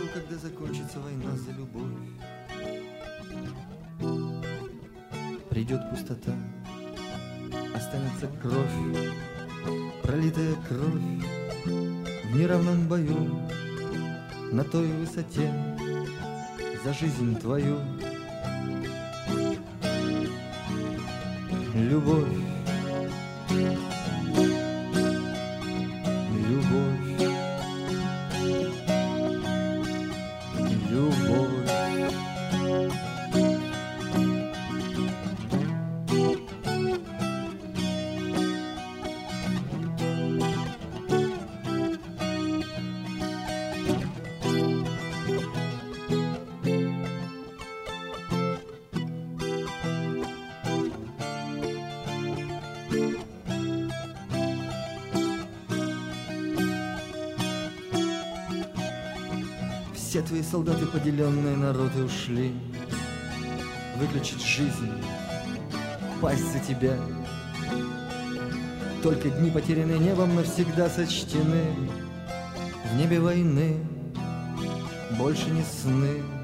когда закончится война за любовь. Придет пустота, останется кровь, пролитая кровь в неравном бою, на той высоте за жизнь твою. Любовь, любовь, любовь. Все твои солдаты, поделенные народы, ушли выключить жизнь, пасть за тебя. Только дни, потерянные небом, навсегда сочтены. В небе войны больше не сны.